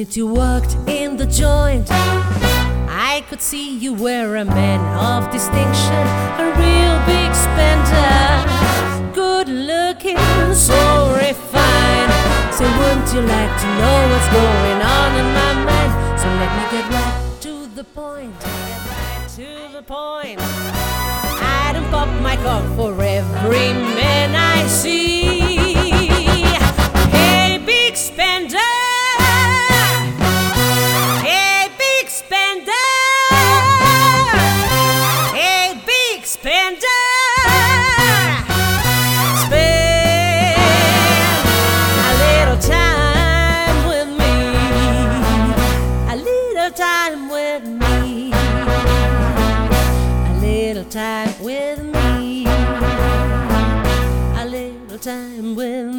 Since you walked in the joint, I could see you were a man of distinction, a real big spender, good looking, so refined. So wouldn't you like to know what's going on in my mind? So let me get right to the point. I don't pop my cork for every man I see. Hey, big spender. Hey, big spender. Hey, big spender. Spend a little time with me. A little time with me. A little time with me. A little time with me.